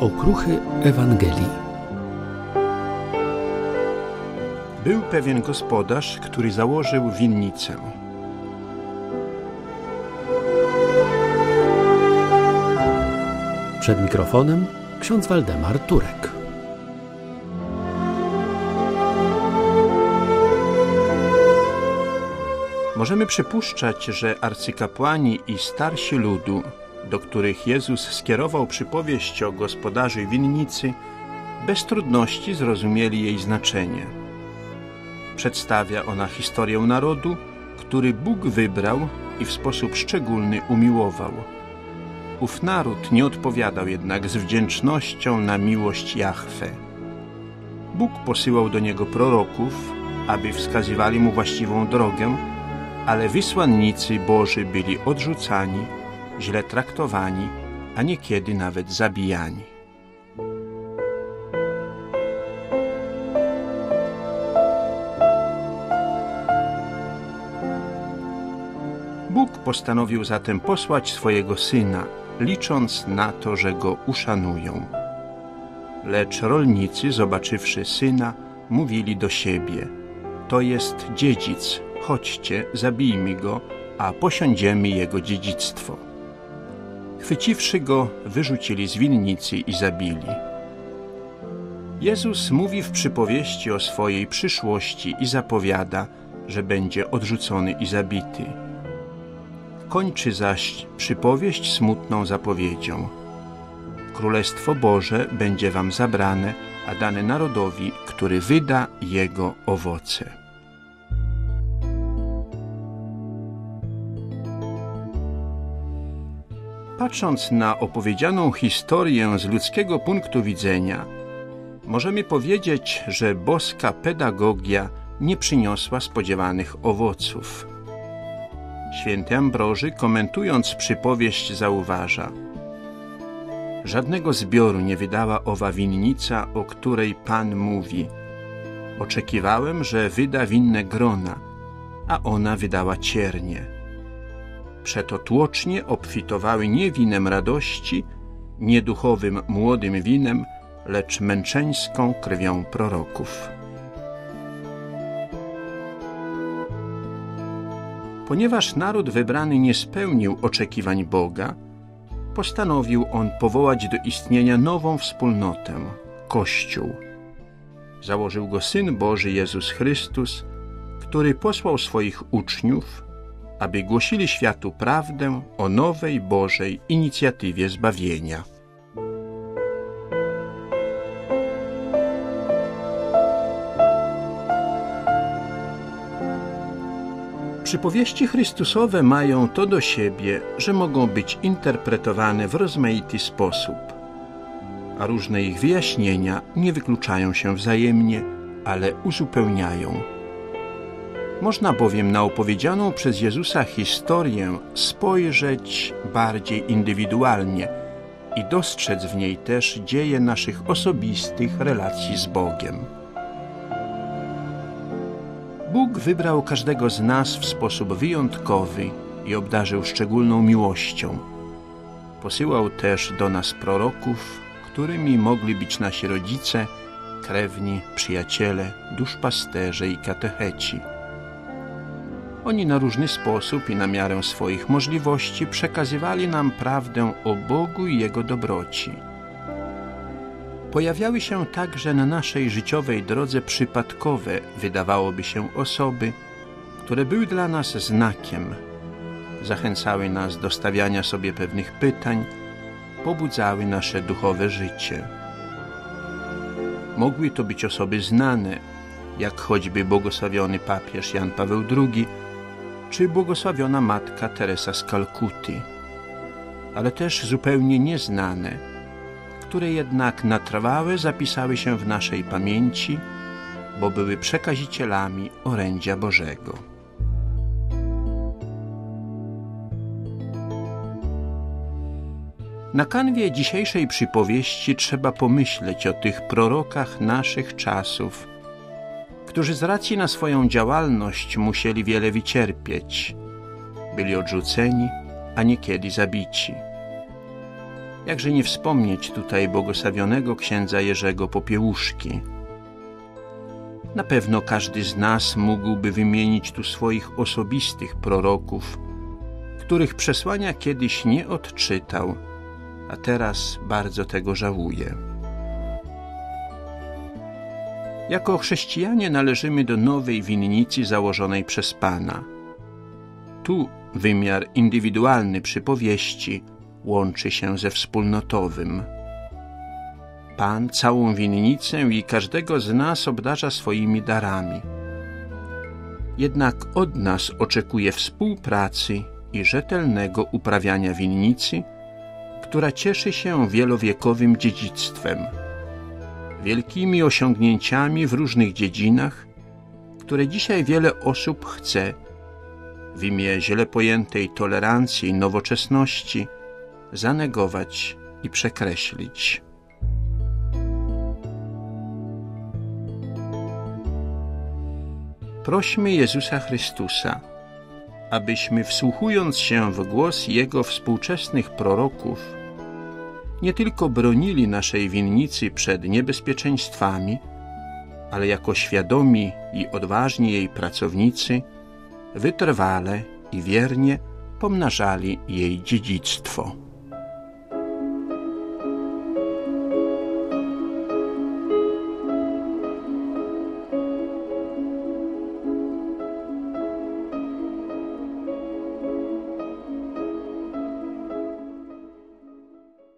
Okruchy Ewangelii. Był pewien gospodarz, który założył winnicę. Przed mikrofonem ksiądz Waldemar Turek. Możemy przypuszczać, że arcykapłani i starsi ludu, do których Jezus skierował przypowieść o gospodarzu winnicy, bez trudności zrozumieli jej znaczenie. Przedstawia ona historię narodu, który Bóg wybrał i w sposób szczególny umiłował. Ów naród nie odpowiadał jednak z wdzięcznością na miłość Jahwe. Bóg posyłał do niego proroków, aby wskazywali mu właściwą drogę, ale wysłannicy Boży byli odrzucani, źle traktowani, a niekiedy nawet zabijani. Bóg postanowił zatem posłać swojego Syna, licząc na to, że go uszanują. Lecz rolnicy, zobaczywszy Syna, mówili do siebie: to jest dziedzic, chodźcie, zabijmy go, a posiądziemy jego dziedzictwo. Chwyciwszy go, wyrzucili z winnicy i zabili. Jezus mówi w przypowieści o swojej przyszłości i zapowiada, że będzie odrzucony i zabity. Kończy zaś przypowieść smutną zapowiedzią: Królestwo Boże będzie wam zabrane, a dane narodowi, który wyda jego owoce. Patrząc na opowiedzianą historię z ludzkiego punktu widzenia, możemy powiedzieć, że boska pedagogia nie przyniosła spodziewanych owoców. Święty Ambroży, komentując przypowieść, zauważa: żadnego zbioru nie wydała owa winnica, o której Pan mówi. Oczekiwałem, że wyda winne grona, a ona wydała ciernie. Przeto tłocznie obfitowały nie winem radości, nie duchowym młodym winem, lecz męczeńską krwią proroków. Ponieważ naród wybrany nie spełnił oczekiwań Boga, postanowił on powołać do istnienia nową wspólnotę – Kościół. Założył go Syn Boży Jezus Chrystus, który posłał swoich uczniów, aby głosili światu prawdę o nowej Bożej inicjatywie zbawienia. Przypowieści Chrystusowe mają to do siebie, że mogą być interpretowane w rozmaity sposób, a różne ich wyjaśnienia nie wykluczają się wzajemnie, ale uzupełniają. Można bowiem na opowiedzianą przez Jezusa historię spojrzeć bardziej indywidualnie i dostrzec w niej też dzieje naszych osobistych relacji z Bogiem. Bóg wybrał każdego z nas w sposób wyjątkowy i obdarzył szczególną miłością. Posyłał też do nas proroków, którymi mogli być nasi rodzice, krewni, przyjaciele, duszpasterze i katecheci. Oni na różny sposób i na miarę swoich możliwości przekazywali nam prawdę o Bogu i Jego dobroci. Pojawiały się także na naszej życiowej drodze przypadkowe, wydawałoby się, osoby, które były dla nas znakiem, zachęcały nas do stawiania sobie pewnych pytań, pobudzały nasze duchowe życie. Mogły to być osoby znane, jak choćby błogosławiony papież Jan Paweł II, czy błogosławiona matka Teresa z Kalkuty, ale też zupełnie nieznane, które jednak na trwałe zapisały się w naszej pamięci, bo były przekazicielami orędzia Bożego. Na kanwie dzisiejszej przypowieści trzeba pomyśleć o tych prorokach naszych czasów, którzy z racji na swoją działalność musieli wiele wycierpieć. Byli odrzuceni, a niekiedy zabici. Jakże nie wspomnieć tutaj błogosławionego księdza Jerzego Popiełuszki. Na pewno każdy z nas mógłby wymienić tu swoich osobistych proroków, których przesłania kiedyś nie odczytał, a teraz bardzo tego żałuje. Jako chrześcijanie należymy do nowej winnicy założonej przez Pana. Tu wymiar indywidualny przypowieści łączy się ze wspólnotowym. Pan całą winnicę i każdego z nas obdarza swoimi darami. Jednak od nas oczekuje współpracy i rzetelnego uprawiania winnicy, która cieszy się wielowiekowym dziedzictwem, wielkimi osiągnięciami w różnych dziedzinach, które dzisiaj wiele osób chce w imię źle pojętej tolerancji i nowoczesności zanegować i przekreślić. Prośmy Jezusa Chrystusa, abyśmy, wsłuchując się w głos Jego współczesnych proroków, nie tylko bronili naszej winnicy przed niebezpieczeństwami, ale jako świadomi i odważni jej pracownicy wytrwale i wiernie pomnażali jej dziedzictwo.